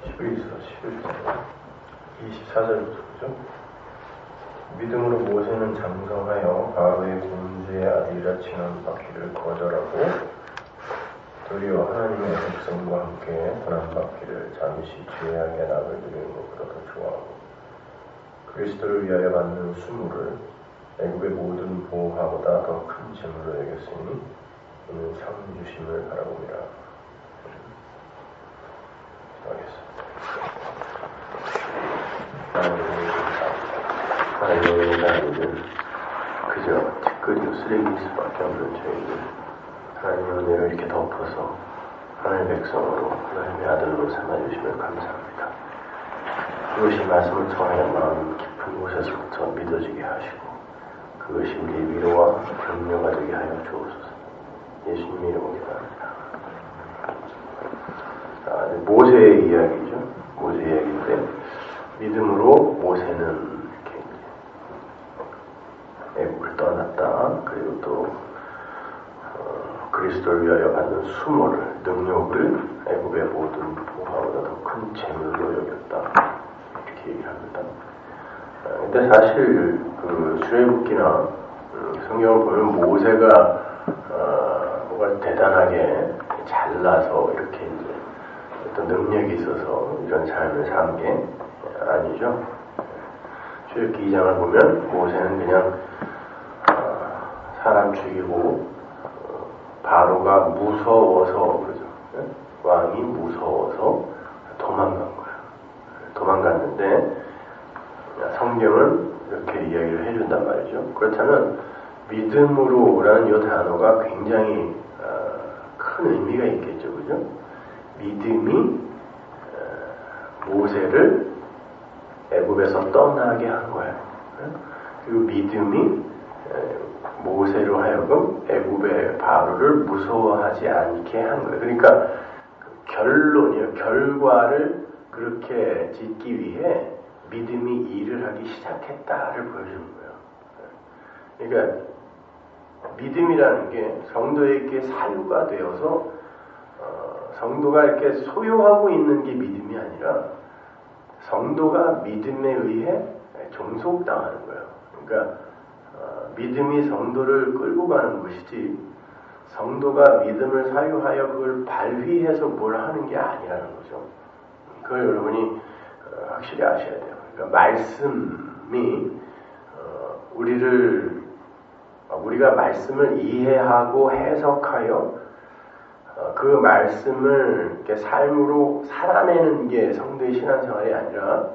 11절 24절부터 그죠? 믿음으로 모세는 장성하여 바로의 공주의 아들이라 칭함받기를 거절하고 도리어 하나님의 백성과 함께 고난받기를 잠시 죄악의 낙을 누리는 것보다 더 좋아하고 그리스도를 위하여 받는 수모를 애굽의 모든 보화보다 더 큰 재물로 여겼으니 이는 상 주심을 바라봅니다. 하나님은 그저 티끌이고 쓰레기일 수밖에 없는 저희들 하나님의 은혜를 이렇게 덮어서 하나님의 백성으로 하나님의 아들로 삼아주시면 감사합니다. 그것이 말씀을 통하여 마음 깊은 곳에서부터 믿어지게 하시고 그것이 우리의 위로와 격려가 되게 하여 주옵소서. 예수님의 이름으로 기도합니다. 모세의 이야기죠. 모세 이야기인데 믿음으로 모세는 이렇게 애국을 떠났다. 그리고 또 그리스도를 위하여 받는 수모를 능력을 애국의 모든 보화보다 더 큰 재물로 여겼다. 이렇게 얘기합니다. 근데 사실 그 출애굽기나 성경을 보면 모세가 뭔가 대단하게 잘나서 이렇게 이제 어떤 능력이 있어서 이런 삶을 산 게 아니죠. 출애굽기 2장을 보면 모세는 그냥 사람 죽이고 바로가 무서워서 그러죠. 왕이 무서워서 도망간 거예요. 도망갔는데 성경은 이렇게 이야기를 해준단 말이죠. 그렇다면 믿음으로라는 이 단어가 굉장히 큰 의미가 있겠죠. 그죠? 믿음이 모세를 애굽에서 떠나게 한 거예요. 그리고 믿음이 모세로 하여금 애굽의 바로를 무서워하지 않게 한 거예요. 그러니까 결론이요, 결과를 그렇게 짓기 위해 믿음이 일을 하기 시작했다를 보여주는 거예요. 그러니까 믿음이라는 게 성도에게 사유가 되어서 성도가 이렇게 소유하고 있는 게 믿음이 아니라 성도가 믿음에 의해 종속당하는 거예요. 그러니까 믿음이 성도를 끌고 가는 것이지 성도가 믿음을 사유하여 그걸 발휘해서 뭘 하는 게 아니라는 거죠. 그걸 여러분이 확실히 아셔야 돼요. 그러니까 말씀이 우리가 말씀을 이해하고 해석하여 그 말씀을 이렇게 삶으로 살아내는 게 성도의 신앙생활이 아니라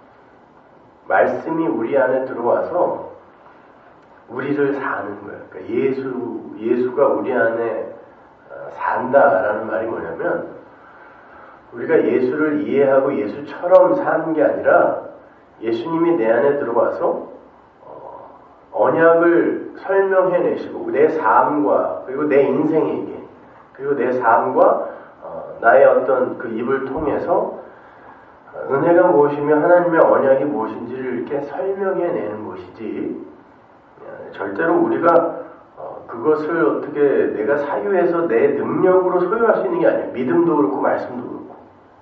말씀이 우리 안에 들어와서 우리를 사는 거예요. 그러니까 예수가 우리 안에 산다라는 말이 뭐냐면 우리가 예수를 이해하고 예수처럼 사는 게 아니라 예수님이 내 안에 들어와서 언약을 설명해내시고 내 삶과 그리고 내 인생에게 그리고 내 삶과 나의 어떤 그 입을 통해서 은혜가 무엇이며 하나님의 언약이 무엇인지를 이렇게 설명해내는 것이지 절대로 우리가 그것을 어떻게 내가 사유해서 내 능력으로 소유할 수 있는 게 아니에요. 믿음도 그렇고 말씀도 그렇고.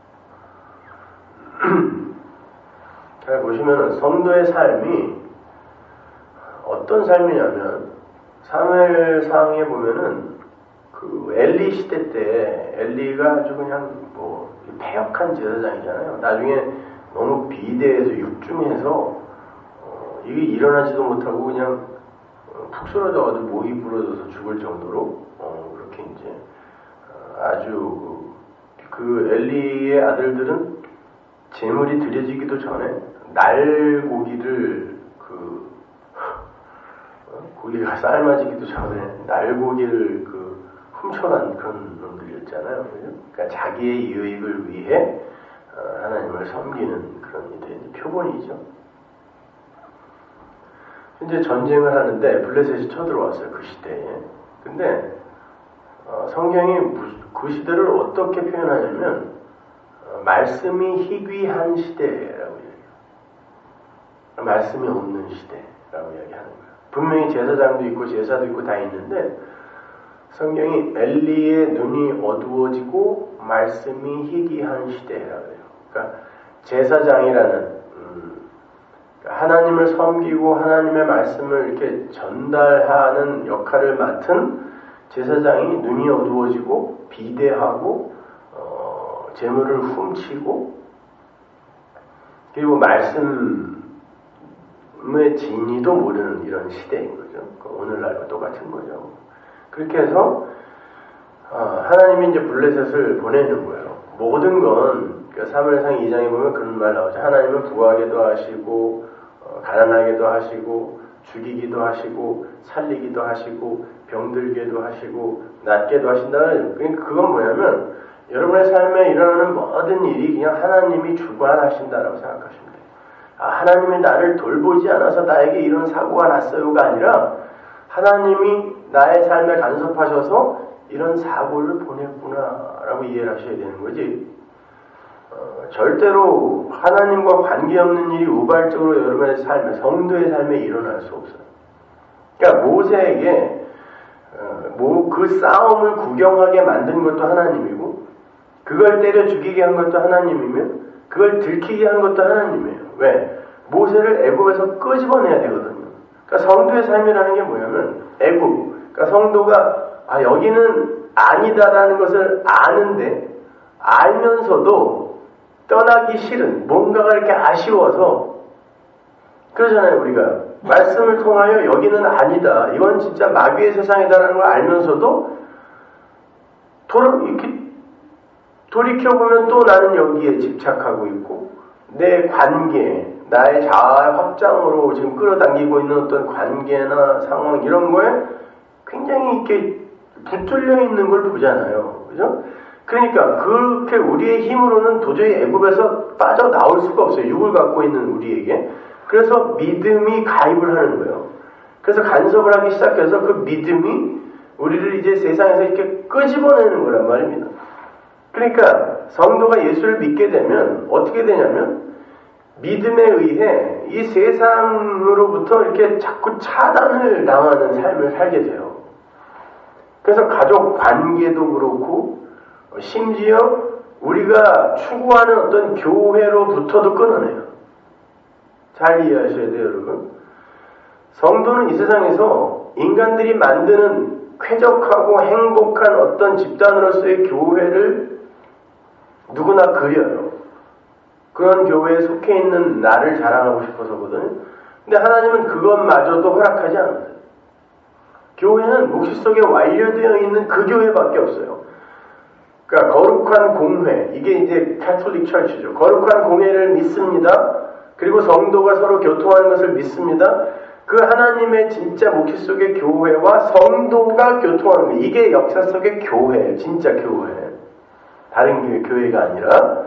잘 보시면 성도의 삶이 어떤 삶이냐면 사무엘상에 보면은 그 엘리 시대 때 엘리가 아주 그냥 뭐 패역한 제사장이잖아요. 나중에 너무 비대해서 육중해서 이게 일어나지도 못하고 그냥 푹 쓰러져가지고 목이 부러져서 죽을 정도로 그렇게 이제 아주 그 엘리의 아들들은 제물이 드려지기도 전에 날고기를 고기가 삶아지기도 전에 날고기를 훔쳐간 그런 놈들이었잖아요. 그러니까 자기의 유익을 위해 하나님을 섬기는 그런 표본이죠. 이제 전쟁을 하는데 블레셋이 쳐들어왔어요. 그 시대에. 근데 성경이 그 시대를 어떻게 표현하냐면 말씀이 희귀한 시대라고 얘기해요. 말씀이 없는 시대라고 이야기하는 거예요. 분명히 제사장도 있고 제사도 있고 다 있는데 성경이 엘리의 눈이 어두워지고 말씀이 희귀한 시대라고 해요. 그러니까 제사장이라는 하나님을 섬기고 하나님의 말씀을 이렇게 전달하는 역할을 맡은 제사장이 눈이 어두워지고 비대하고 재물을 훔치고 그리고 말씀의 진리도 모르는 이런 시대인 거죠. 오늘날과 똑같은 거죠. 그렇게 해서 하나님이 이제 블레셋을 보내는 거예요. 모든 건 사무엘상 2장에 보면 그런 말 나오죠. 하나님은 부하게도 하시고 가난하게도 하시고 죽이기도 하시고 살리기도 하시고 병들게도 하시고 낫게도 하신다는. 그러니까 그건 뭐냐면 여러분의 삶에 일어나는 모든 일이 그냥 하나님이 주관하신다라고 생각하시면 돼요. 하나님이 나를 돌보지 않아서 나에게 이런 사고가 났어요가 아니라 하나님이 나의 삶에 간섭하셔서 이런 사고를 보냈구나라고 이해를 하셔야 되는 거지. 절대로 하나님과 관계없는 일이 우발적으로 여러분의 삶에, 성도의 삶에 일어날 수 없어요. 그러니까 모세에게 그 싸움을 구경하게 만든 것도 하나님이고 그걸 때려 죽이게 한 것도 하나님이며 그걸 들키게 한 것도 하나님이에요. 왜? 모세를 애굽에서 끄집어내야 되거든요. 그러니까 성도의 삶이라는 게 뭐냐면 애굽, 그러니까 성도가 여기는 아니다라는 것을 아는데 알면서도 떠나기 싫은 뭔가가 이렇게 아쉬워서 그러잖아요. 우리가 말씀을 통하여 여기는 아니다, 이건 진짜 마귀의 세상이다라는 걸 알면서도 이렇게 돌이켜보면 또 나는 여기에 집착하고 있고 내 관계, 나의 자아 확장으로 지금 끌어당기고 있는 어떤 관계나 상황 이런 거에 굉장히 이렇게 붙들려 있는 걸 보잖아요. 그죠? 그러니까 그렇게 우리의 힘으로는 도저히 애굽에서 빠져나올 수가 없어요. 육을 갖고 있는 우리에게. 그래서 믿음이 가입을 하는 거예요. 그래서 간섭을 하기 시작해서 그 믿음이 우리를 이제 세상에서 이렇게 끄집어내는 거란 말입니다. 그러니까 성도가 예수를 믿게 되면 어떻게 되냐면 믿음에 의해 이 세상으로부터 이렇게 자꾸 차단을 당하는 삶을 살게 돼요. 그래서 가족 관계도 그렇고 심지어 우리가 추구하는 어떤 교회로부터도 끊어내요. 잘 이해하셔야 돼요, 여러분. 성도는 이 세상에서 인간들이 만드는 쾌적하고 행복한 어떤 집단으로서의 교회를 누구나 그려요. 그런 교회에 속해 있는 나를 자랑하고 싶어서거든요. 근데 하나님은 그것마저도 허락하지 않아요. 교회는 묵시 속에 완료되어 있는 그 교회밖에 없어요. 그러니까 거룩한 공회, 이게 이제 캐톨릭 철치죠. 거룩한 공회를 믿습니다. 그리고 성도가 서로 교통하는 것을 믿습니다. 그 하나님의 진짜 묵시 속의 교회와 성도가 교통하는 거예요. 이게 역사 속의 교회예요. 진짜 교회. 다른 교회가 아니라.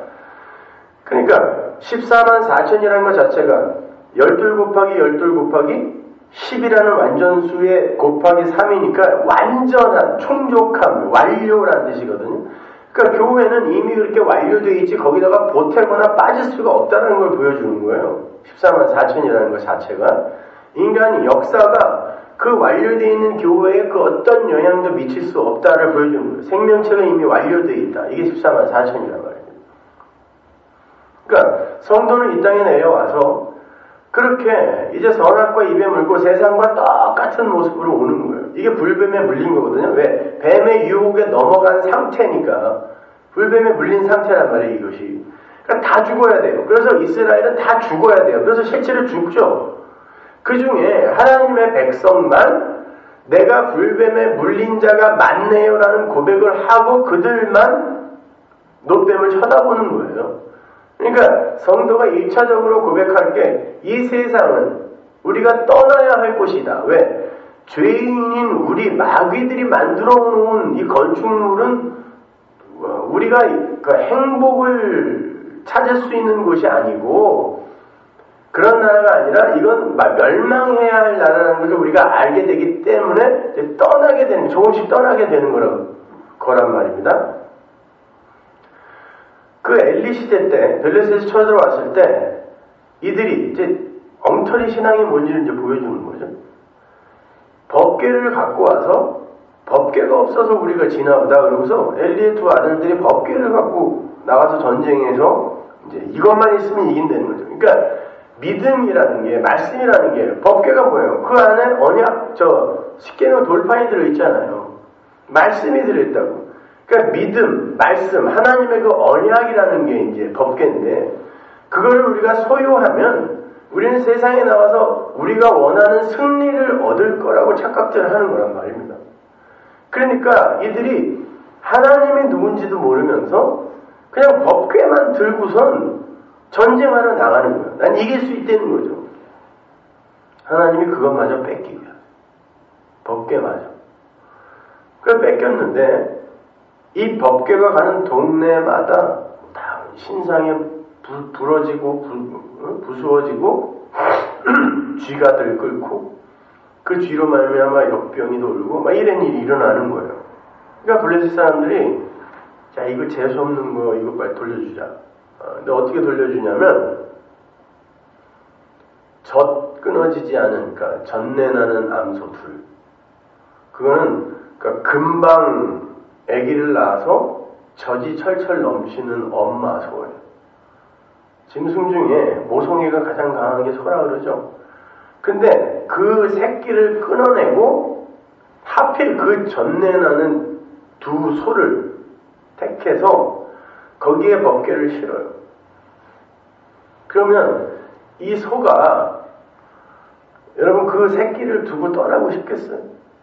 그러니까 14만 4천이라는 것 자체가 12 곱하기 12 곱하기 10이라는 완전수의 곱하기 3이니까 완전한, 충족함, 완료라는 뜻이거든요. 그러니까 교회는 이미 그렇게 완료되어 있지 거기다가 보태거나 빠질 수가 없다는 걸 보여주는 거예요. 14만 4천이라는 것 자체가. 인간이 역사가 그 완료되어 있는 교회에 그 어떤 영향도 미칠 수 없다를 보여주는 거예요. 생명체가 이미 완료되어 있다. 이게 14만 4천이란 말이에요. 그러니까 성도는 이 땅에 내려와서 그렇게 이제 선악과 입에 물고 세상과 똑같은 모습으로 오는 거예요. 이게 불뱀에 물린 거거든요. 왜? 뱀의 유혹에 넘어간 상태니까. 불뱀에 물린 상태란 말이에요, 이것이. 그러니까 다 죽어야 돼요. 그래서 이스라엘은 다 죽어야 돼요. 그래서 실제로 죽죠. 그 중에 하나님의 백성만 내가 불뱀에 물린 자가 많네요라는 고백을 하고 그들만 노뱀을 쳐다보는 거예요. 그러니까 성도가 1차적으로 고백할 게 이 세상은 우리가 떠나야 할 곳이다. 왜? 죄인인 우리 마귀들이 만들어 놓은 이 건축물은 우리가 그 행복을 찾을 수 있는 곳이 아니고 그런 나라가 아니라 이건 멸망해야 할 나라라는 것을 우리가 알게 되기 때문에 이제 떠나게 되는, 조금씩 떠나게 되는 거란 말입니다. 그 엘리 시대 때, 블레셋이 쳐들어왔을 때 이들이 이제 엉터리 신앙이 뭔지를 이제 보여주는 거죠. 법궤를 갖고 와서 법궤가 없어서 우리가 지나오다 그러고서 엘리의 두 아들들이 법궤를 갖고 나가서 전쟁에서 이제 이것만 있으면 이긴다는 거죠. 그러니까 믿음이라는 게, 말씀이라는 게, 법궤가 뭐예요? 그 안에 언약, 십계명 돌판이 들어있잖아요. 말씀이 들어있다고. 그러니까 믿음, 말씀, 하나님의 그 언약이라는 게 이제 법궤인데, 그거를 우리가 소유하면 우리는 세상에 나와서 우리가 원하는 승리를 얻을 거라고 착각을 하는 거란 말입니다. 그러니까 이들이 하나님이 누군지도 모르면서 그냥 법궤만 들고선 전쟁하러 나가는 거예요. 난 이길 수 있다는 거죠. 하나님이 그것마저 뺏기게 해요. 법궤마저. 그걸 뺏겼는데 이 법궤가 가는 동네마다 다 신상에 부러지고 부수어지고 쥐가 들끓고 그 쥐로 말미암아 역병이 돌고 막 이런 일이 일어나는 거예요. 그러니까 블레셋 사람들이 자 이거 재수 없는 거 이거 빨리 돌려주자. 근데 어떻게 돌려주냐면 젖 끊어지지 않으니까 전내나는 암소 둘. 그거는 그러니까 금방 아기를 낳아서 젖이 철철 넘치는 엄마 소예요. 짐승 중에 모성애가 가장 강한 게 소라 그러죠. 근데 그 새끼를 끊어내고 하필 그 전내나는 두 소를 택해서 거기에 법궤를 실어요. 그러면 이 소가 여러분 그 새끼를 두고 떠나고 싶겠어요?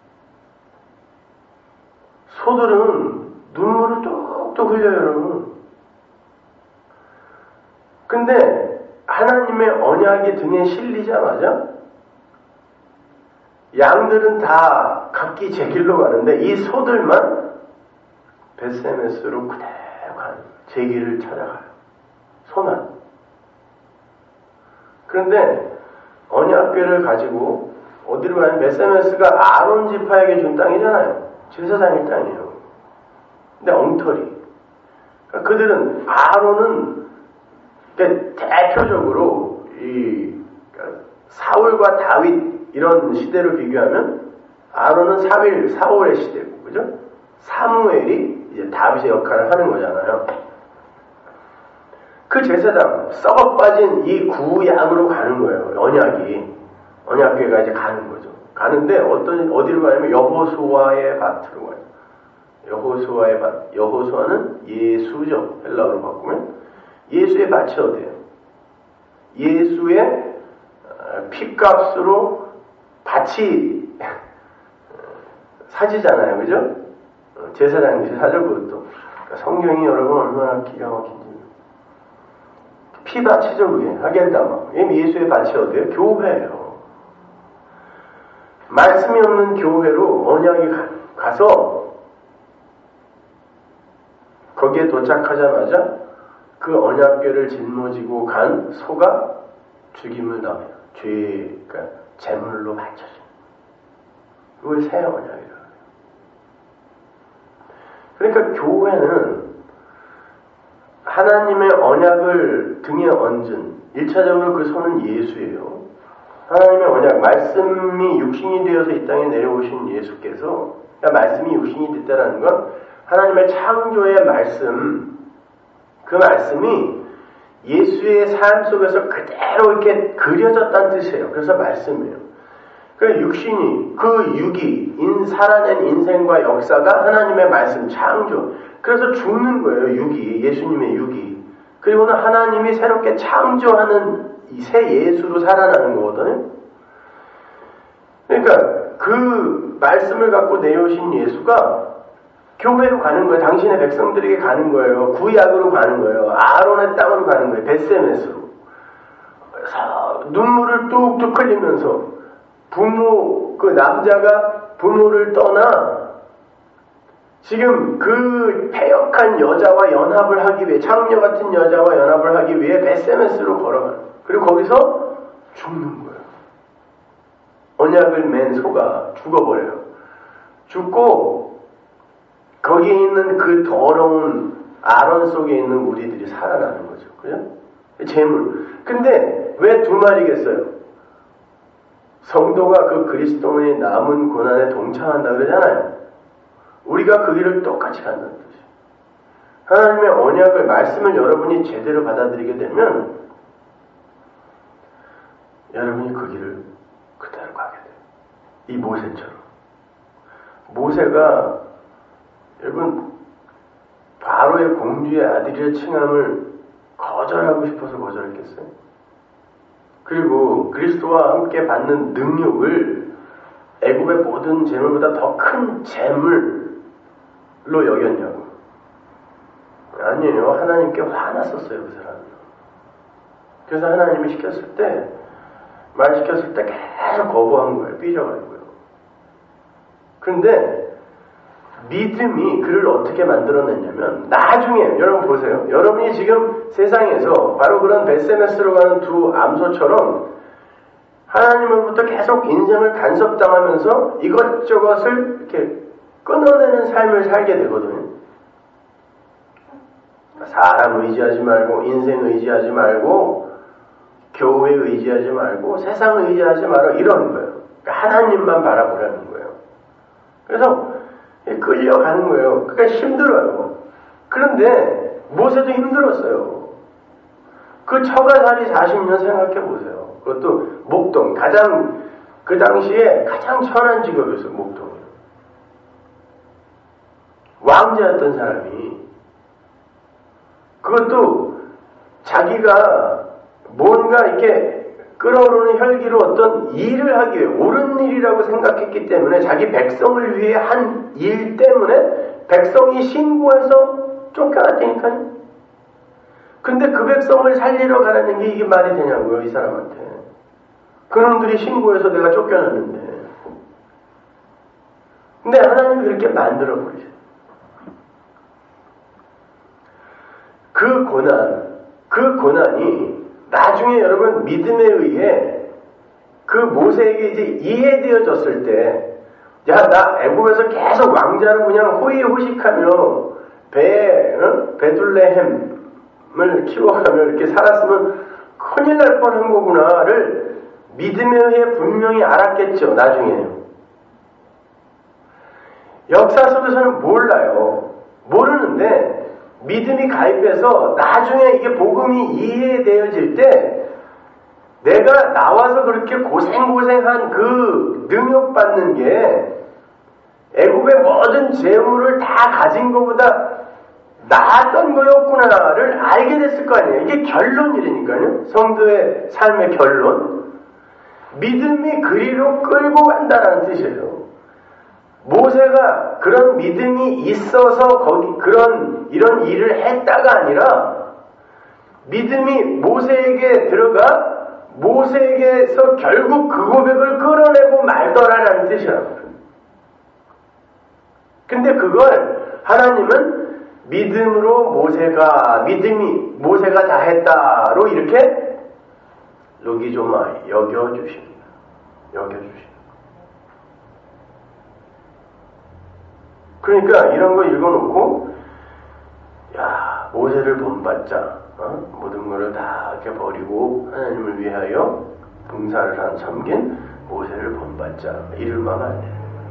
소들은 눈물을 뚝뚝 흘려요, 여러분. 근데 하나님의 언약이 등에 실리자마자 양들은 다 각기 제 길로 가는데 이 소들만 벳세메스로 그대로 가는 제 길을 찾아가요. 소만. 그런데 언약궤를 가지고 어디로 가냐면 벳세메스가 아론 지파에게 준 땅이잖아요. 제사장의 땅이에요. 근데 엉터리. 그러니까 그들은 아론은 대표적으로 그러니까 사울과 다윗 이런 시대로 비교하면 아론은 사울의 시대고, 그죠? 사무엘이 이제 다윗의 역할을 하는 거잖아요. 그 제사장 썩어 빠진 이 구약으로 가는 거예요. 언약궤가 이제 가는 거죠. 가는데 어디로 가냐면 여호수아의 밭으로 가요. 여호수아의 밭. 여호수아는 예수죠. 헬라어로 바꾸면 예수의 밭이 어디예요? 예수의 피값으로 밭이 사지잖아요. 그죠? 제사장이 사죠, 그것도. 그러니까 성경이 여러분 얼마나 기가 막힌지. 피밭이죠, 그게. 하겐다마. 예수의 밭이 어디예요? 교회예요. 말씀이 없는 교회로 언약이 가서 거기에 도착하자마자 그 언약궤를 짊어지고 간 소가 죽임을 당해요. 그러니까 제물로 바쳐져요. 그걸 새 언약이라고 해요. 그러니까 교회는 하나님의 언약을 등에 얹은 1차적으로 그 소는 예수예요. 하나님의 언약, 말씀이 육신이 되어서 이 땅에 내려오신 예수께서, 그러니까 말씀이 육신이 됐다는 건 하나님의 창조의 말씀, 그 말씀이 예수의 삶 속에서 그대로 이렇게 그려졌다는 뜻이에요. 그래서 말씀이에요. 그 육신이, 그 육이, 살아낸 인생과 역사가 하나님의 말씀, 창조. 그래서 죽는 거예요, 육이. 예수님의 육이. 그리고는 하나님이 새롭게 창조하는 이 새 예수로 살아나는 거거든요. 그러니까 그 말씀을 갖고 내려오신 예수가 교회로 가는 거예요. 당신의 백성들에게 가는 거예요. 구약으로 가는 거예요. 아론의 땅으로 가는 거예요. 벳세메스로. 눈물을 뚝뚝 흘리면서 그 남자가 부모를 떠나 지금 그 패역한 여자와 연합을 하기 위해, 창녀 같은 여자와 연합을 하기 위해 벳세메스로 걸어가는 거예요. 그리고 거기서 죽는 거예요. 언약을 맨 소가 죽어버려요. 죽고 거기에 있는 그 더러운 아론 속에 있는 우리들이 살아나는 거죠. 그죠? 재물. 근데 왜 두 마리겠어요? 성도가 그 그리스도의 남은 고난에 동참한다 그러잖아요. 우리가 그 길을 똑같이 간다는 뜻이에요. 하나님의 언약을, 말씀을 여러분이 제대로 받아들이게 되면 여러분이 그 길을 그대로 가게 돼요. 이 모세처럼. 모세가 여러분 바로의 공주의 아들이라 칭함을 거절하고 싶어서 거절했겠어요? 그리고 그리스도와 함께 받는 능력을 애굽의 모든 재물보다 더 큰 재물로 여겼냐고. 아니에요. 하나님께 화났었어요, 그 사람은. 그래서 하나님이 말 시켰을 때 계속 거부한 거예요. 삐져가지고요. 그런데 믿음이 그를 어떻게 만들어냈냐면 나중에 여러분 보세요. 여러분이 지금 세상에서 바로 그런 베세메스로 가는 두 암소처럼 하나님으로부터 계속 인생을 간섭당하면서 이것저것을 이렇게 끊어내는 삶을 살게 되거든요. 사람 의지하지 말고, 인생 의지하지 말고, 교회 의지하지 말고, 세상 의지하지 말아, 이러는 거예요. 그러니까 하나님만 바라보라는 거예요. 그래서 끌려가는 거예요. 그러니까 힘들어요. 그런데 모세도 힘들었어요. 그 처가살이 40년 생각해 보세요. 그것도 목동, 그 당시에 가장 천한 직업이었어요. 목동이. 왕자였던 사람이 그것도 자기가 뭔가 이렇게 끓어오르는 혈기로 어떤 일을 하기 위해 옳은 일이라고 생각했기 때문에 자기 백성을 위해 한 일 때문에 백성이 신고해서 쫓겨났다니까요. 근데 그 백성을 살리러 가라는 게 이게 말이 되냐고요, 이 사람한테. 그놈들이 신고해서 내가 쫓겨났는데. 근데 하나님이 그렇게 만들어버리죠. 그 고난이 나중에 여러분 믿음에 의해 그 모세에게 이제 이해되어졌을 때, 야, 나 애굽에서 계속 왕자로 그냥 호의호식하며 베둘레헴을 키워가며 이렇게 살았으면 큰일 날 뻔한 거구나를 믿음에 의해 분명히 알았겠죠, 나중에는. 역사 속에서는 몰라요. 모르는데 믿음이 가입해서 나중에 이게 복음이 이해되어질 때 내가 나와서 그렇게 고생한 그 능력받는 게 애굽의 모든 재물을 다 가진 것보다 나았던 거였구나를 알게 됐을 거 아니에요. 이게 결론이라니까요. 성도의 삶의 결론. 믿음이 그리로 끌고 간다는 뜻이에요. 모세가 그런 믿음이 있어서 이런 일을 했다가 아니라 믿음이 모세에게 들어가 모세에게서 결국 그 고백을 끌어내고 말더라라는 뜻이라고요. 근데 그걸 하나님은 믿음으로 모세가 다 했다로 이렇게 로기조마 여겨주십니다. 그러니까 이런 거 읽어놓고, 야, 모세를 본받자. 모든 것을 다 이렇게 버리고 하나님을 위하여 봉사를 섬긴 모세를 본받자. 이럴만 안 돼.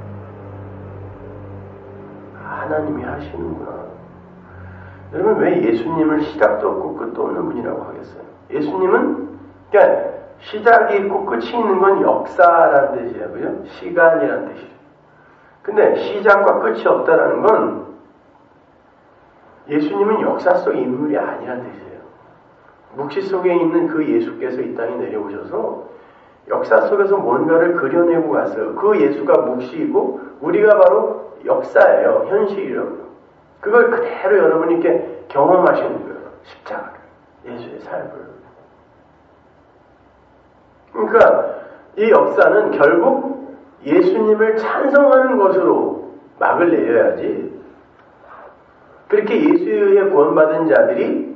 하나님이 하시는구나. 여러분, 왜 예수님을 시작도 없고 끝도 없는 분이라고 하겠어요? 예수님은 그러니까 시작이 있고 끝이 있는 건 역사라는 뜻이에요. 그죠? 시간이라는 뜻이에요. 근데 시작과 끝이 없다라는 건 예수님은 역사 속의 인물이 아니라는 뜻이에요. 묵시 속에 있는 그 예수께서 이 땅에 내려오셔서 역사 속에서 뭔가를 그려내고 가서 그 예수가 묵시이고 우리가 바로 역사예요. 현실이라고. 그걸 그대로 여러분이 이렇게 경험하시는 거예요. 십자가를. 예수의 삶을. 그러니까 이 역사는 결국 예수님을 찬송하는 것으로 막을 내려야지. 그렇게 예수에 의해 구원받은 자들이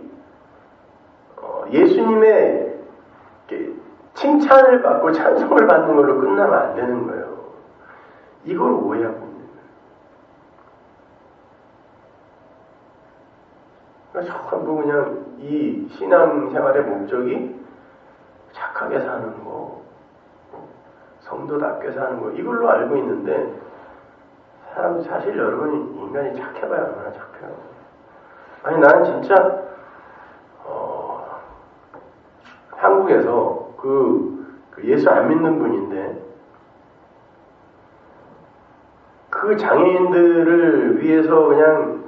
예수님의 칭찬을 받고 찬송을 받는 걸로 끝나면 안 되는 거예요. 이걸 오해하고 있는 거예요. 전부 그냥 이 신앙생활의 목적이 착하게 사는 거, 성도답게 사는 거, 이걸로 알고 있는데 사실 여러분이 인간이 착해봐야 얼마나 착해요. 아니 나는 진짜 한국에서 그 예수 안 믿는 분인데 그 장애인들을 위해서 그냥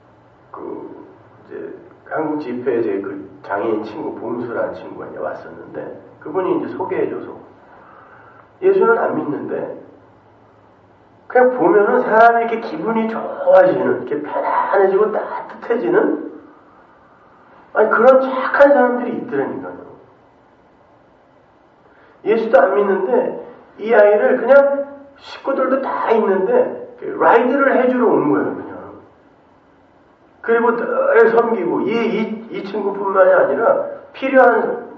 이제 한국 집회에 제 그 장애인 친구 봄수라는 친구가 이제 왔었는데 그분이 이제 소개해줘서 예수는 안 믿는데 그냥 보면은 사람이 이렇게 기분이 좋아지는, 이렇게 편안해지고 따뜻해지는 아니 그런 착한 사람들이 있더라니까요. 예수도 안 믿는데 이 아이를 그냥 식구들도 다 있는데 라이드를 해주러 온 거예요, 그냥. 그리고 늘 섬기고 이 친구뿐만이 아니라 필요한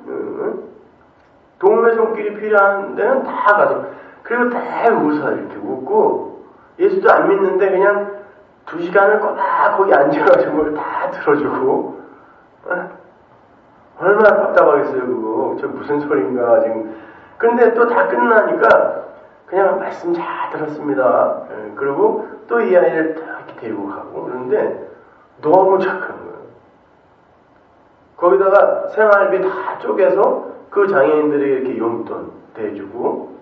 동네 손길이 필요한 데는 다 가서 그리고 다 웃어 이렇게 웃고 예수도 안 믿는데 그냥 2시간을 꼬박 거기 앉아가지고 뭘 다 들어주고 얼마나 답답하겠어요 그거. 저 무슨 소린가 지금. 근데 또 다 끝나니까 그냥 말씀 잘 들었습니다. 그리고 또 이 아이를 딱 이렇게 데리고 가고 그런데 너무 착한 거예요. 거기다가 생활비 다 쪼개서 그 장애인들이 이렇게 용돈 대주고.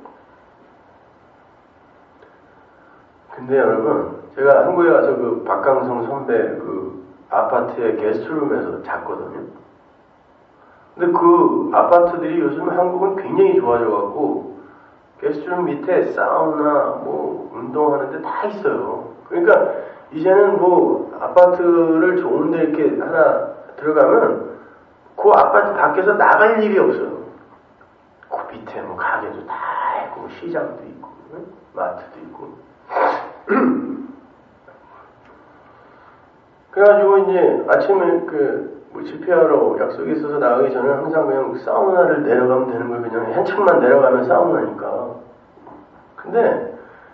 근데 여러분 제가 한국에 가서 그 박강성 선배 그 아파트의 게스트룸에서 잤거든요. 근데 그 아파트들이 요즘 한국은 굉장히 좋아져갖고 게스트룸 밑에 사우나 뭐 운동하는데 다 있어요. 그러니까 이제는 뭐 아파트를 좋은데 이렇게 하나 들어가면 그 아파트 밖에서 나갈 일이 없어요. 그 밑에 뭐 가게도 다 있고 시장도 있고 마트도 있고. 그래가지고 이제 아침에 뭐 집회하러 약속이 있어서 나가기 전에 항상 그냥 사우나를 내려가면 되는 거예요. 그냥 한층만 내려가면 사우나니까. 근데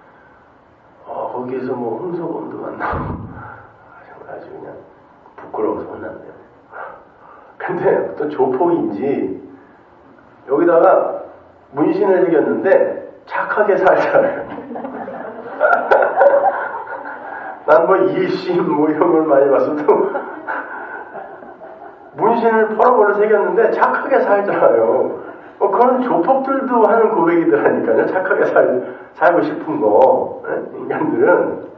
거기에서 뭐 홍서범도 만나고 아주 그냥 부끄러워서 혼났네요. 근데 어떤 조폭인지 여기다가 문신을 새겼는데 착하게 살잖아요. 난 뭐 일심 뭐 이런 걸 많이 봤어도 문신을 퍼러버려 새겼는데 착하게 살잖아요. 그런 조폭들도 하는 고백이더라니까요. 착하게 살고 싶은 거. 인간들은.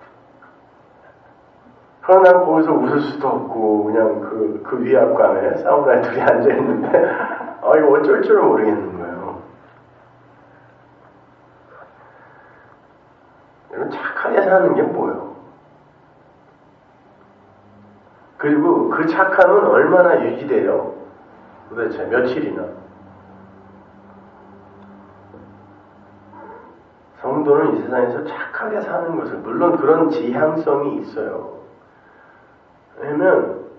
그러나 난 거기서 웃을 수도 없고 그냥 그 위압감에 사우나에 둘이 앉아있는데 이거 어쩔 줄 모르겠는 거예요. 여러분 착하게 사는 게 뭐예요? 그리고 그 착함은 얼마나 유지돼요? 도대체 며칠이나? 성도는 이 세상에서 착하게 사는 것을, 물론 그런 지향성이 있어요. 왜냐면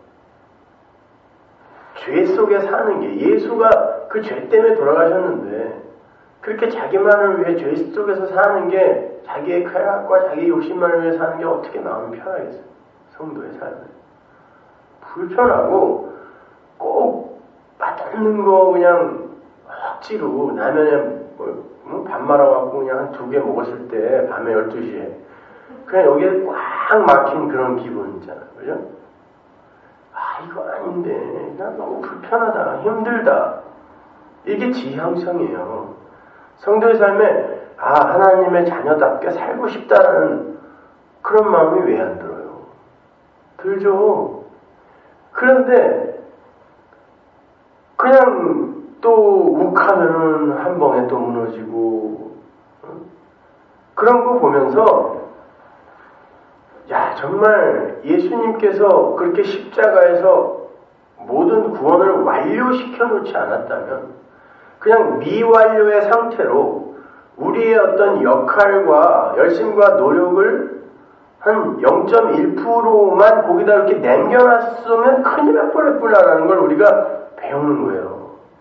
죄 속에 사는 게, 예수가 그 죄 때문에 돌아가셨는데 그렇게 자기만을 위해 죄 속에서 사는 게, 자기의 쾌락과 자기의 욕심만을 위해 사는 게 어떻게 마음이 편하겠어요? 성도의 삶은 불편하고 꼭 맛없는 거 그냥 억지로 라면에 밥 말아갖고 그냥 한 2개 먹었을 때 밤에 12시에 그냥 여기에 꽉 막힌 그런 기분 있잖아요. 그죠? 이거 아닌데 난 너무 불편하다, 힘들다. 이게 지향성이에요. 성도의 삶에 하나님의 자녀답게 살고 싶다라는 그런 마음이 왜 안 들어요? 들죠. 그런데 그냥 또 욱하면은 한 방에 또 무너지고 그런 거 보면서 정말 예수님께서 그렇게 십자가에서 모든 구원을 완료시켜 놓지 않았다면 그냥 미완료의 상태로 우리의 어떤 역할과 열심과 노력을 한 0.1%만 거기다 이렇게 남겨놨으면 큰일 날 뻔했구나라는 걸 우리가 배우는 거예요.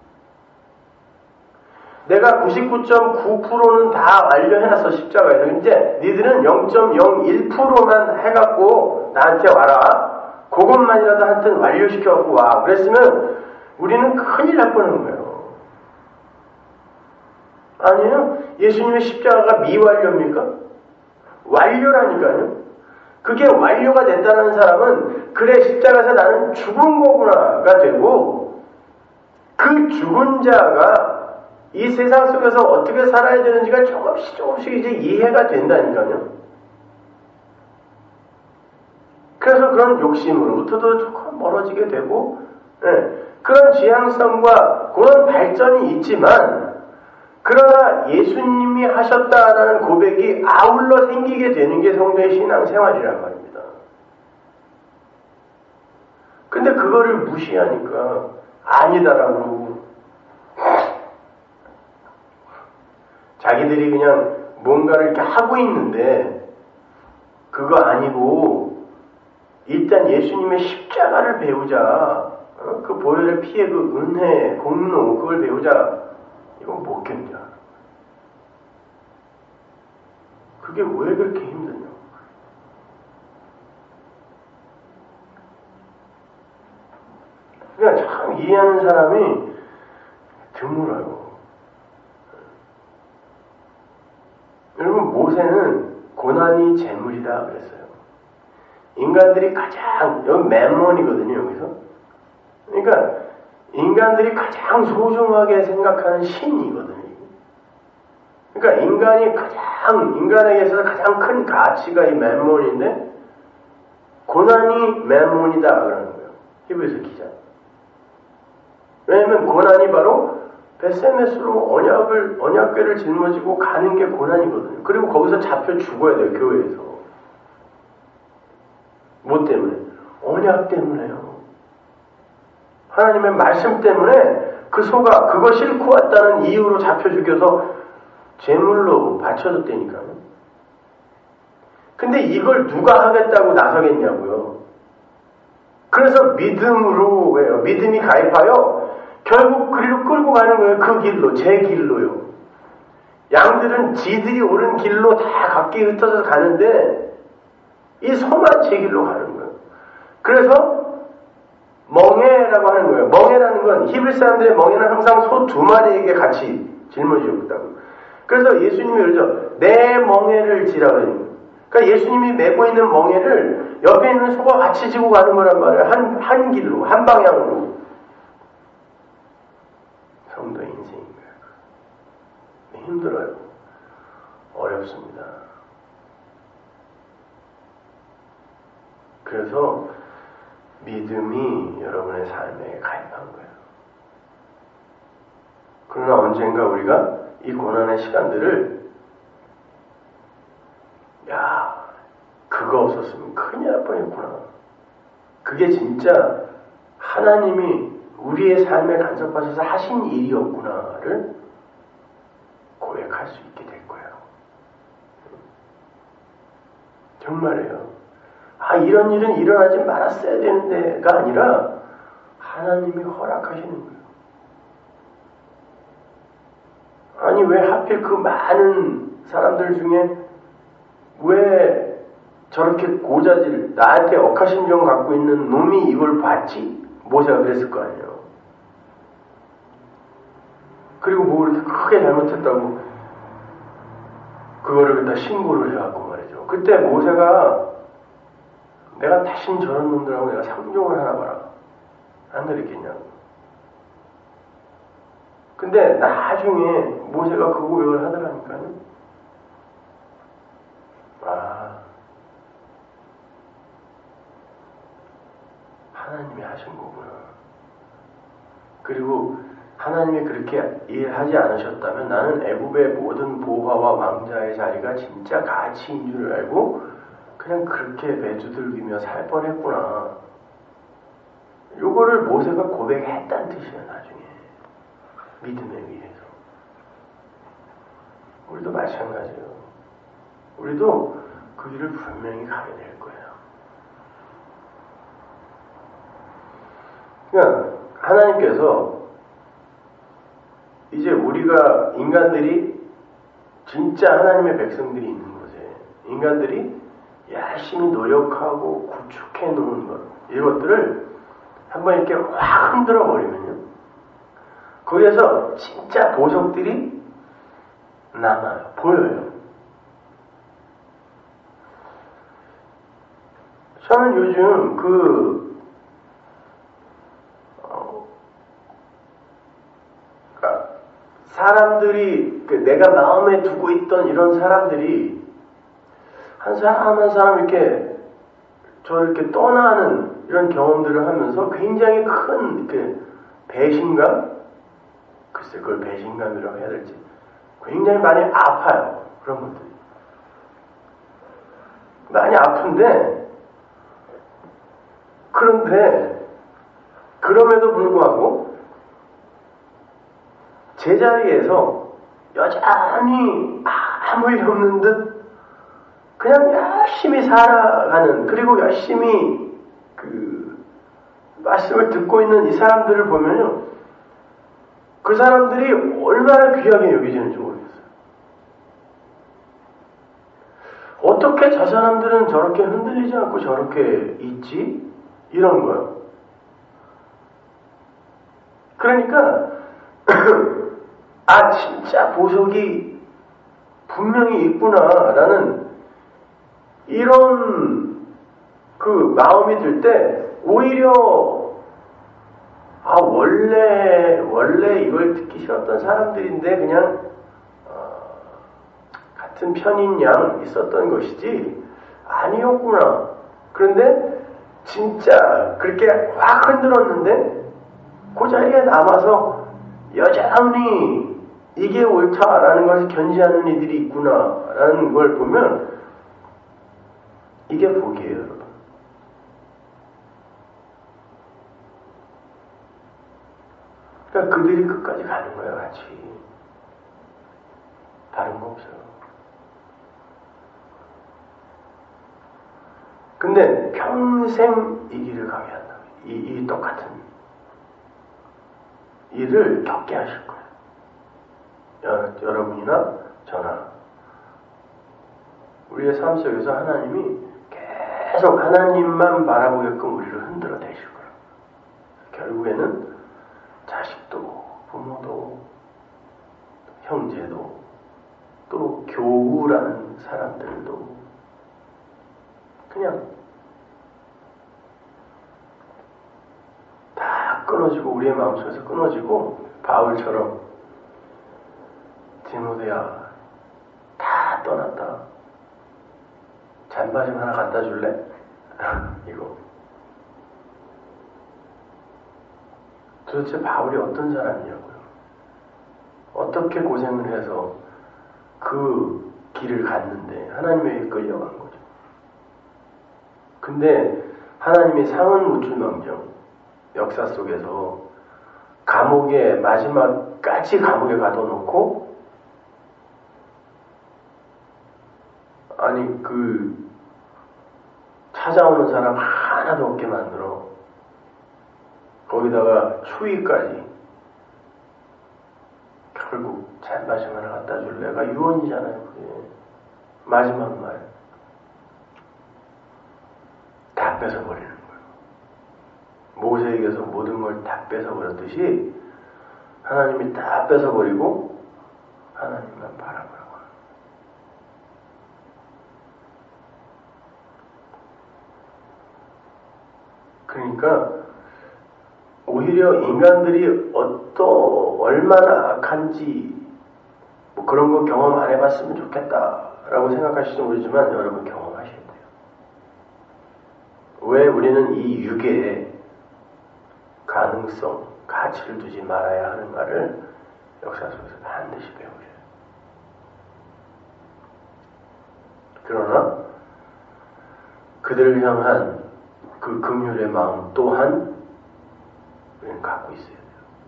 내가 99.9%는 다 완료해놨어, 십자가에서. 근데 니들은 0.01%만 해갖고 나한테 와라. 그것만이라도 한튼 완료시켜갖고 와. 그랬으면 우리는 큰일 날 뻔한 거예요. 아니에요. 예수님의 십자가가 미완료입니까? 완료라니까요. 그게 완료가 됐다는 사람은 그래 십자가에서 나는 죽은 거구나가 되고 그 죽은 자가 이 세상 속에서 어떻게 살아야 되는지가 조금씩 이제 이해가 된다니까요. 그래서 그런 욕심으로부터도 조금 멀어지게 되고 그런 지향성과 그런 발전이 있지만 그러나 예수님이 하셨다라는 고백이 아울러 생기게 되는 게 성도의 신앙생활이란 말입니다. 근데 그거를 무시하니까 아니다라고 그러고 자기들이 그냥 뭔가를 이렇게 하고 있는데 그거 아니고 일단 예수님의 십자가를 배우자. 그 보혈의 피의 그 은혜, 공로 그걸 배우자. 이건 못 견뎌. 그게 왜 그렇게 힘드냐? 그러니까 참 이해하는 사람이 드물어요. 여러분 모세는 고난이 재물이다 그랬어요. 인간들이 가장 여기 맴몬이거든요 여기서. 그러니까 인간들이 가장 소중하게 생각하는 신이거든요. 그러니까 인간에게 있어서 가장 큰 가치가 이 맴몬인데 고난이 맴몬이다 그러는 거예요. 히브리서 기자. 왜냐하면 고난이 바로 베세메스로 언약궤를 짊어지고 가는 게 고난이거든요. 그리고 거기서 잡혀 죽어야 돼요 교회에서. 뭐 때문에? 언약 때문에요. 하나님의 말씀 때문에 그 소가 그거 싣고 왔다는 이유로 잡혀 죽여서 제물로 바쳐졌다니까요. 근데 이걸 누가 하겠다고 나서겠냐고요. 그래서 믿음으로 왜요? 믿음이 가입하여 결국 그리로 끌고 가는 거예요. 그 길로, 제 길로요. 양들은 지들이 오른 길로 다 각기 흩어져서 가는데 이 소만 제 길로 가는 거예요. 그래서 멍에라고 하는 거예요. 멍에라는 건 히브리 사람들의 멍에는 항상 소 두 마리에게 같이 짊어지었다고. 그래서 예수님이 그러죠. 내 멍에를 지라고 해요. 그러니까 예수님이 메고 있는 멍에를 옆에 있는 소가 같이 지고 가는 거란 말이에요. 한 길로, 한 방향으로. 성도의 인생인 거예요. 힘들어요. 어렵습니다. 그래서 믿음이 여러분의 삶에 가입한 거예요. 그러나 언젠가 우리가 이 고난의 시간들을 그거 없었으면 큰일 날 뻔했구나. 그게 진짜 하나님이 우리의 삶에 간섭하셔서 하신 일이었구나를 고백할 수 있게 될 거예요. 정말이에요. 이런 일은 일어나지 말았어야 되는데가 아니라 하나님이 허락하시는 거예요. 아니 왜 하필 그 많은 사람들 중에 왜 저렇게 고자질 나한테 억하심정 갖고 있는 놈이 이걸 봤지? 모세가 그랬을 거 아니에요. 그리고 뭐 이렇게 크게 잘못했다고 그거를 다 신고를 해갖고 말이죠. 그때 모세가 내가 다신 저런 놈들하고 내가 상종을 하나 봐라. 안 그랬겠냐고. 근데 나중에 모세가 그 고백을 하더라니까요. 하나님이 하신 거구나. 그리고 하나님이 그렇게 일하지 않으셨다면 나는 애굽의 모든 보화와 왕자의 자리가 진짜 가치인 줄 알고 그냥 그렇게 매주들기며 살 뻔했구나. 요거를 모세가 고백했다는 뜻이에요. 나중에 믿음에 의해서. 우리도 마찬가지예요. 우리도 그 길을 분명히 가게 될 거예요. 그러니까 하나님께서 이제 우리가 인간들이 진짜 하나님의 백성들이 있는 곳에 인간들이 열심히 노력하고 구축해 놓은 것 이것들을 한번 이렇게 확 흔들어 버리면요. 거기에서 진짜 보석들이 남아요. 보여요. 저는 요즘 사람들이, 내가 마음에 두고 있던 이런 사람들이, 한 사람 한 사람 이렇게, 이렇게 떠나는 이런 경험들을 하면서 굉장히 큰, 이렇게, 배신감? 글쎄, 그걸 배신감이라고 해야 될지. 굉장히 많이 아파요. 그런 분들이. 많이 아픈데, 그런데, 그럼에도 불구하고, 제자리에서 여전히 아무 일 없는 듯 그냥 열심히 살아가는, 그리고 열심히 말씀을 듣고 있는 이 사람들을 보면요, 그 사람들이 얼마나 귀하게 여겨지는지 모르겠어요. 어떻게 저 사람들은 저렇게 흔들리지 않고 저렇게 있지? 이런 거요. 그러니까 진짜 보석이 분명히 있구나라는 이런 마음이 들 때 오히려 원래 이걸 듣기 싫었던 사람들인데 그냥 같은 편인 양 있었던 것이지 아니었구나. 그런데 진짜 그렇게 확 흔들었는데 그 자리에 남아서 여전히 이게 옳다라는 것을 견지하는 이들이 있구나라는 걸 보면 이게 복이에요, 여러분. 그러니까 그들이 끝까지 가는 거예요, 같이. 다른 거 없어요. 근데 평생 이 길을 가게 한다. 이 똑같은 일을 겪게 하실 거예요. 여러분이나 저나 우리의 삶 속에서 하나님이 계속 하나님만 바라보게끔 우리를 흔들어 대실 거예요. 결국에는 자식도 부모도 형제도 또 교우라는 사람들도 그냥 다 끊어지고 우리의 마음속에서 끊어지고 바울처럼 디모데야 다 떠났다. 잔바좀 하나 갖다 줄래? 이거 도대체 바울이 어떤 사람이냐고요. 어떻게 고생을 해서 그 길을 갔는데 하나님에게 끌려간 거죠. 근데 하나님이 상은 묻줄망정 역사 속에서 감옥에 마지막까지 감옥에 가둬놓고 찾아오는 사람 하나도 없게 만들어 거기다가 추위까지 결국 잔바심 하나 갖다 줄래가 유언이잖아요. 그게 마지막 말 다 뺏어버리는 거예요. 모세에게서 모든 걸 다 뺏어버렸듯이 하나님이 다 뺏어버리고 하나님만 바라보라고. 그러니까 오히려 인간들이 얼마나 악한지 뭐 그런 거 경험 안 해봤으면 좋겠다라고 생각하실지 모르지만 여러분 경험하셔야 돼요. 왜 우리는 이 육에 가능성, 가치를 두지 말아야 하는가를 역사 속에서 반드시 배우셔요. 그러나 그들을 향한 그 긍휼의 마음 또한 우리는 갖고 있어야 돼요.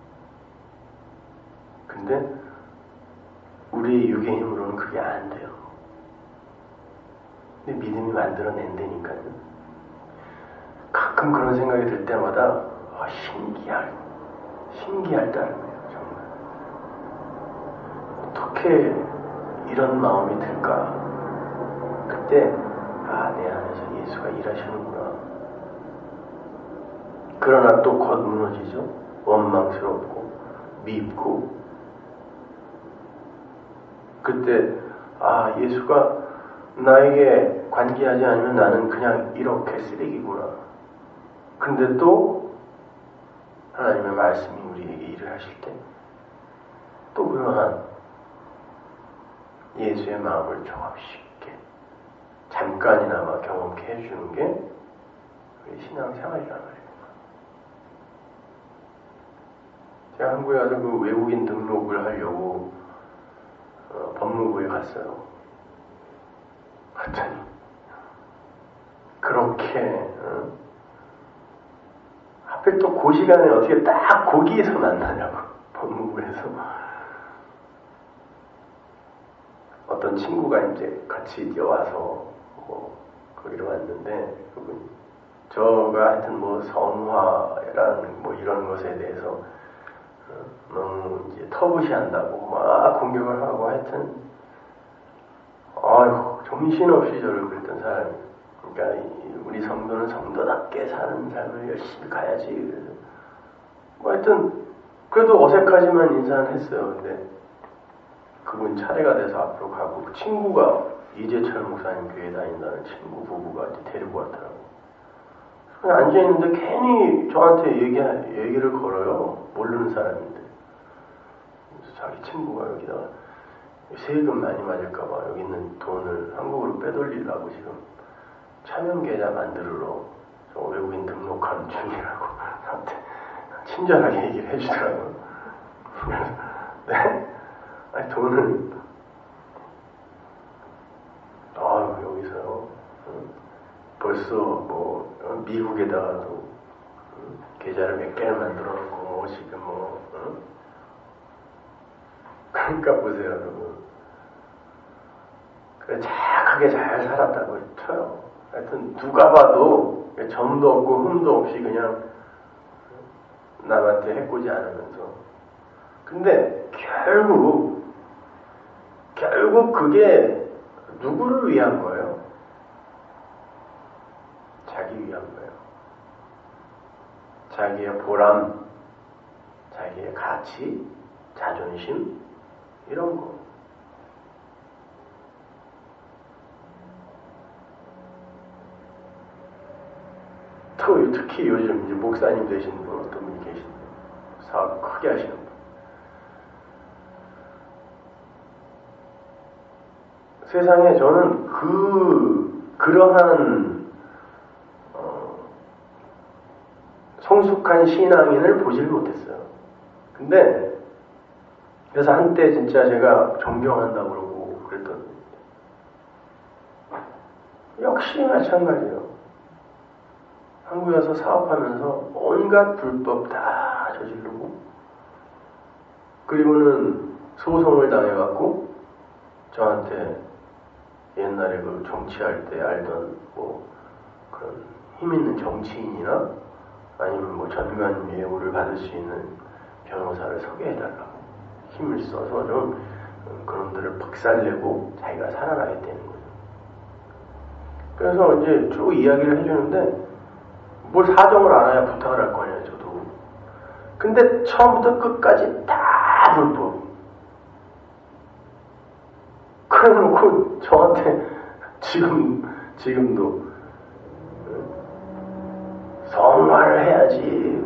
근데 우리의 육의 힘으로는 그게 안 돼요. 근데 믿음이 만들어낸다니까요. 가끔 그런 생각이 들 때마다 신기할 따름이에요. 정말 어떻게 이런 마음이 들까. 그때 내 안에서 예수가 일하시는구나. 그러나 또 곧 무너지죠. 원망스럽고 밉고. 그때 예수가 나에게 관계하지 않으면 나는 그냥 이렇게 쓰레기구나. 근데 또 하나님의 말씀이 우리에게 일을 하실 때 또 그러한 예수의 마음을 조금씩 잠깐이나마 경험케 해주는 게 우리 신앙생활이란 말입니다. 제가 한국에 와서 그 외국인 등록을 하려고 법무부에 갔어요. 갔더니 그렇게 하필 또 그 시간에 어떻게 딱 거기에서 만나냐고. 법무부에서 어떤 친구가 이제 같이 뛰어와서 거기로 왔는데 그분이 저가 하여튼 성화라는 이런 것에 대해서 너무 이제 터부시한다고 막 공격을 하고 하여튼 정신없이 저를 그랬던 사람이. 그러니까 우리 성도는 성도답게 사는 삶을 열심히 가야지. 그래서 하여튼 그래도 어색하지만 인사는 했어요. 근데 그분 차례가 돼서 앞으로 가고 그 친구가 이재철 목사님 교회 다닌다는 친구 부부가 이제 데리고 왔더라고. 그냥 앉아있는데 괜히 저한테 얘기를 걸어요. 모르는 사람인데. 그래서 자기 친구가 여기다가 세금 많이 맞을까봐 여기 있는 돈을 한국으로 빼돌리려고 지금 차명계좌 만들러 저 외국인 등록하는 중이라고 저한테 친절하게 얘기를 해주더라고요. 그래서 네? 아니 돈을 여기서요 벌써 미국에다가도 계좌를 몇 개를 만들어 놓고 지금 그러니까 보세요 여러분. 그래 착하게 잘 살았다고 쳐요. 하여튼 누가 봐도 점도 없고 흠도 없이 그냥 남한테 해코지 않으면서. 근데 결국 그게 누구를 위한 거예요? 자기 위한 거예요. 자기의 보람, 자기의 가치, 자존심 이런 거. 또 특히 요즘 이제 목사님 되신 분 어떤 분이 계신데 사업 크게 하시는 분. 세상에 저는 그러한 성숙한 신앙인을 보질 못했어요. 근데 그래서 한때 진짜 제가 존경한다고 그러고 그랬던 역시 마찬가지예요. 한국에 와서 사업하면서 온갖 불법 다 저지르고 그리고는 소송을 당해갖고 저한테 옛날에 그 정치할 때 알던 그런 힘 있는 정치인이나 아니면 전관 예우를 받을 수 있는 변호사를 소개해달라고 힘을 써서 좀 그놈들을 박살내고 자기가 살아나겠다는 거죠. 그래서 이제 쭉 이야기를 해주는데 뭘 사정을 알아야 부탁을 할 거 아니에요, 저도. 근데 처음부터 끝까지 다 불법. 그래놓고 저한테 지금도 성화를 해야지.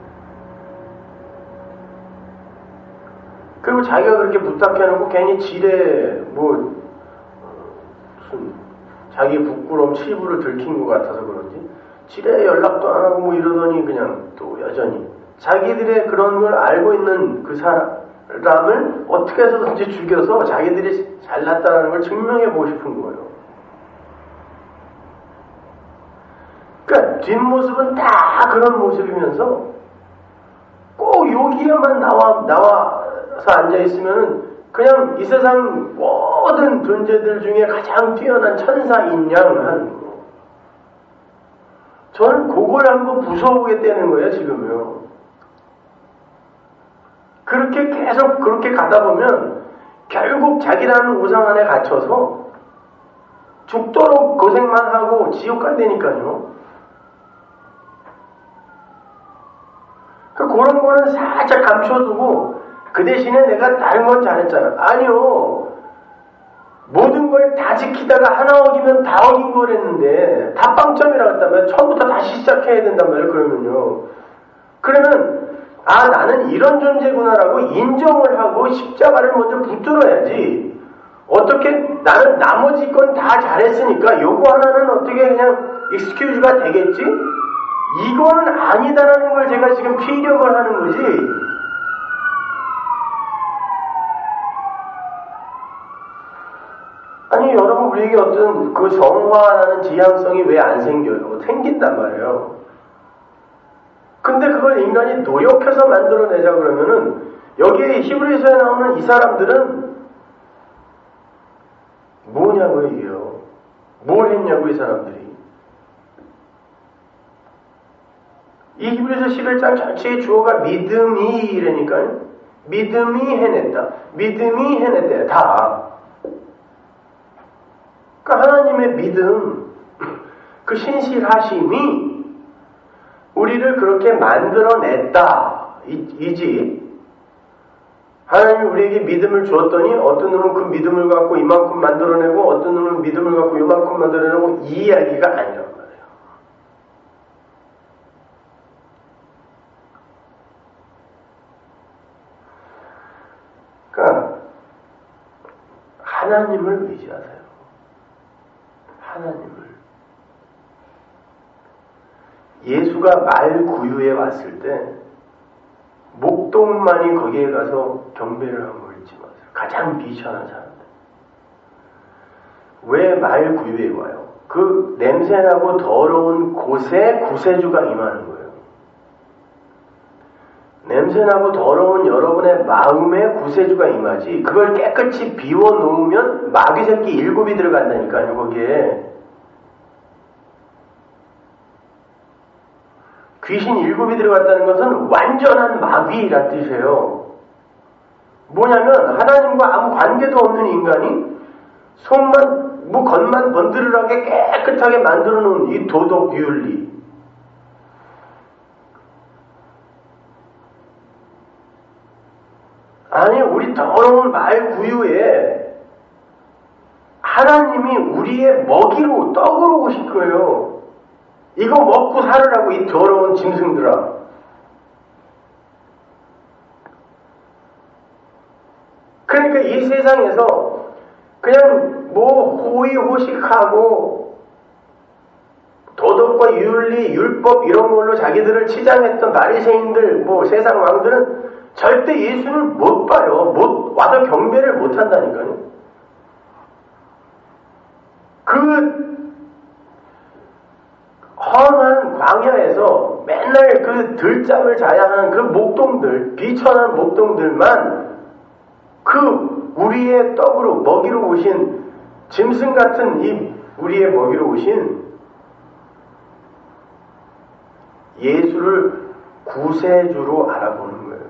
그리고 자기가 그렇게 부탁해놓고 괜히 지레 무슨 자기 부끄러움 치부를 들킨 것 같아서 그런지 지레 연락도 안 하고 이러더니 그냥 또 여전히 자기들의 그런 걸 알고 있는 그 사람을 어떻게 해서든지 죽여서 자기들이 잘났다는 걸 증명해 보고 싶은 거예요. 그러니까 뒷모습은 다 그런 모습이면서 꼭 여기에만 나와서 앉아있으면은 그냥 이 세상 모든 존재들 중에 가장 뛰어난 천사인 양 하는 거. 저는 그걸 한번 부숴보겠다는 거예요, 지금요. 그렇게 계속 그렇게 가다 보면 결국 자기라는 우상 안에 갇혀서 죽도록 고생만 하고 지옥 간다니까요. 그런 거는 살짝 감춰두고 그 대신에 내가 다른 건 잘했잖아. 아니요. 모든 걸 다 지키다가 하나 어기면 다 어긴 거랬는데 다 빵점이라고 했다면 처음부터 다시 시작해야 된단 말이에요. 그러면 나는 이런 존재구나라고 인정을 하고 십자가를 먼저 붙들어야지. 어떻게 나는 나머지 건 다 잘했으니까 요거 하나는 어떻게 그냥 익스큐즈가 되겠지? 이거는 아니다라는 걸 제가 지금 피력을 하는 거지. 아니 여러분 우리에게 어떤 그 정화라는 지향성이 왜 안 생겨요? 생긴단 말이에요. 근데 그걸 인간이 노력해서 만들어내자 그러면은 여기에 히브리서에 나오는 이 사람들은 뭐냐고요 이게요. 뭘 했냐고 이 사람들이. 이 히브리서 11장 전체의 주어가 믿음이라니까요. 믿음이 해냈다. 믿음이 해냈대. 다. 그러니까 하나님의 믿음, 그 신실하심이 우리를 그렇게 만들어냈다. 이지. 하나님이 우리에게 믿음을 주었더니 어떤 놈은 그 믿음을 갖고 이만큼 만들어내고 어떤 놈은 믿음을 갖고 이만큼 만들어내고 이 이야기가 아니란 말이에요. 그러니까 하나님을 의지하세요. 하나님을. 예수가 말구유에 왔을 때 목동만이 거기에 가서 경배를 한 걸 잊지 마세요. 가장 비천한 사람들. 왜 말구유에 와요? 그 냄새나고 더러운 곳에 구세주가 임하는 거예요. 냄새나고 더러운 여러분의 마음에 구세주가 임하지. 그걸 깨끗이 비워놓으면 마귀 새끼 7이 들어간다니까요. 거기에. 귀신 7이 들어갔다는 것은 완전한 마귀란 뜻이에요. 뭐냐면 하나님과 아무 관계도 없는 인간이 손만 겉만 번드르르하게 깨끗하게 만들어 놓은 이 도덕 윤리. 아니 우리 더러운 말 구유에 하나님이 우리의 먹이로 떡으로 오실 거예요. 이거 먹고 살으라고 이 더러운 짐승들아. 그러니까 이 세상에서 그냥 호의호식하고 도덕과 윤리, 율법 이런 걸로 자기들을 치장했던 바리새인들, 세상 왕들은 절대 예수를 못 봐요. 와서 경배를 못 한다니까요. 그 험한 광야에서 맨날 그 들잠을 자야 하는 그 목동들, 비천한 목동들만 그 우리의 떡으로 먹이로 오신 짐승 같은 이 우리의 먹이로 오신 예수를 구세주로 알아보는 거예요.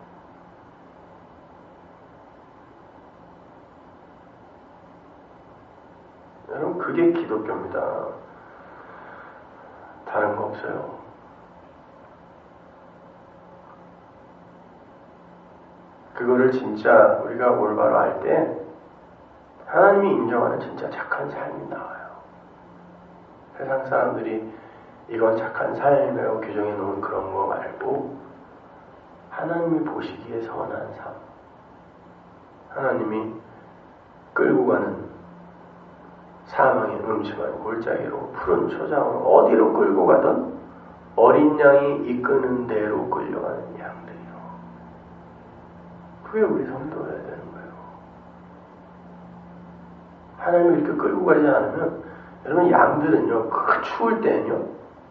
여러분 그게 기독교입니다. 다른 거 없어요. 그거를 진짜 우리가 올바로 알 때 하나님이 인정하는 진짜 착한 삶이 나와요. 세상 사람들이 이건 착한 삶이라고 규정해 놓은 그런 거 말고 하나님이 보시기에 선한 삶. 하나님이 끌고 가는 사망의 음침한 골짜기로 푸른 초장으로 어디로 끌고 가든 어린 양이 이끄는 대로 끌려가는 양들이요. 그게 우리 성도여야 되는 거예요. 하나님이 이렇게 끌고 가지 않으면 여러분 양들은요 그 추울 때는요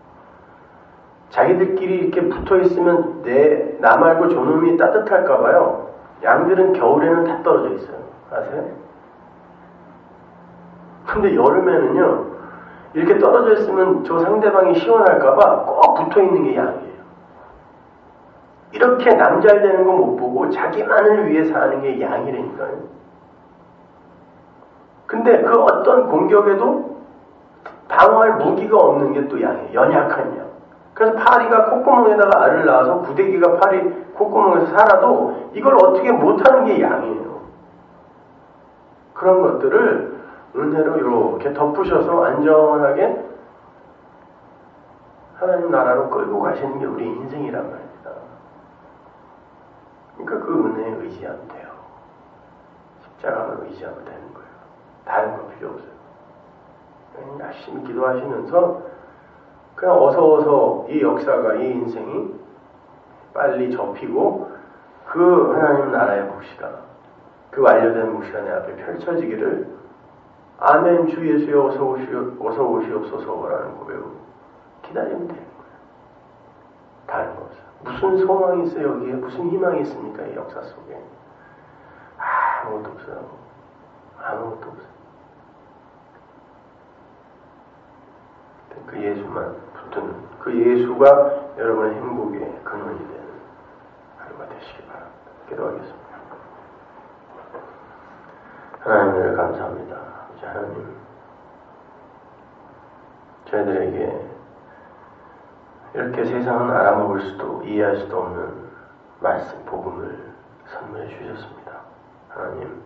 자기들끼리 이렇게 붙어있으면 나 말고 저놈이 따뜻할까봐요. 양들은 겨울에는 다 떨어져 있어요. 아세요? 근데 여름에는요 이렇게 떨어져 있으면 저 상대방이 시원할까봐 꼭 붙어있는 게 양이에요. 이렇게 남잘 되는 거 못 보고 자기만을 위해 사는 게 양이라니까요. 근데 그 어떤 공격에도 방어할 무기가 없는 게 또 양이에요. 연약한 양. 그래서 파리가 콧구멍에다가 알을 낳아서 부대기가 파리 콧구멍에서 살아도 이걸 어떻게 못하는 게 양이에요. 그런 것들을 은혜로 이렇게 덮으셔서 안전하게 하나님 나라로 끌고 가시는 게 우리 인생이란 말입니다. 그러니까 그 은혜에 의지하면 돼요. 십자가만 의지하면 되는 거예요. 다른 거 필요 없어요. 그냥 열심히 기도하시면서 그냥 어서 이 역사가, 이 인생이 빨리 접히고 그 하나님 나라의 묵시가, 그 완료된 묵시가 내 앞에 펼쳐지기를 아멘 주 예수여 어서 오시옵소서라는 고백으로 기다리면 되는 거예요. 다른 거 없어요. 무슨 소망이 있어요? 여기에 무슨 희망이 있습니까? 이 역사 속에 아무것도 없어요. 아무것도 없어요. 그 예수만 붙드는, 그 예수가 여러분의 행복의 근원이 되는 하루가 되시기 바랍니다. 기도하겠습니다. 하나님을 감사합니다. 이제 하나님, 저희들에게 이렇게 세상은 알아먹을 수도 이해할 수도 없는 말씀, 복음을 선물해 주셨습니다. 하나님,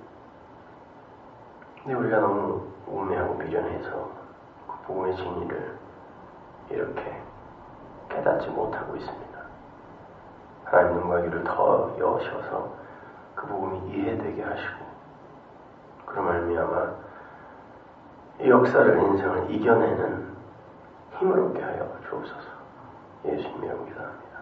근데 우리가 너무 우매하고 미련해서 그 복음의 진리를 이렇게 깨닫지 못하고 있습니다. 하나님 눈과 귀를 더 여셔서 그 복음이 이해되게 하시고, 그런 말미암아 이 역사를, 인생을 이겨내는 힘을 얻게 하여 주옵소서. 예수님 이름 기도합니다.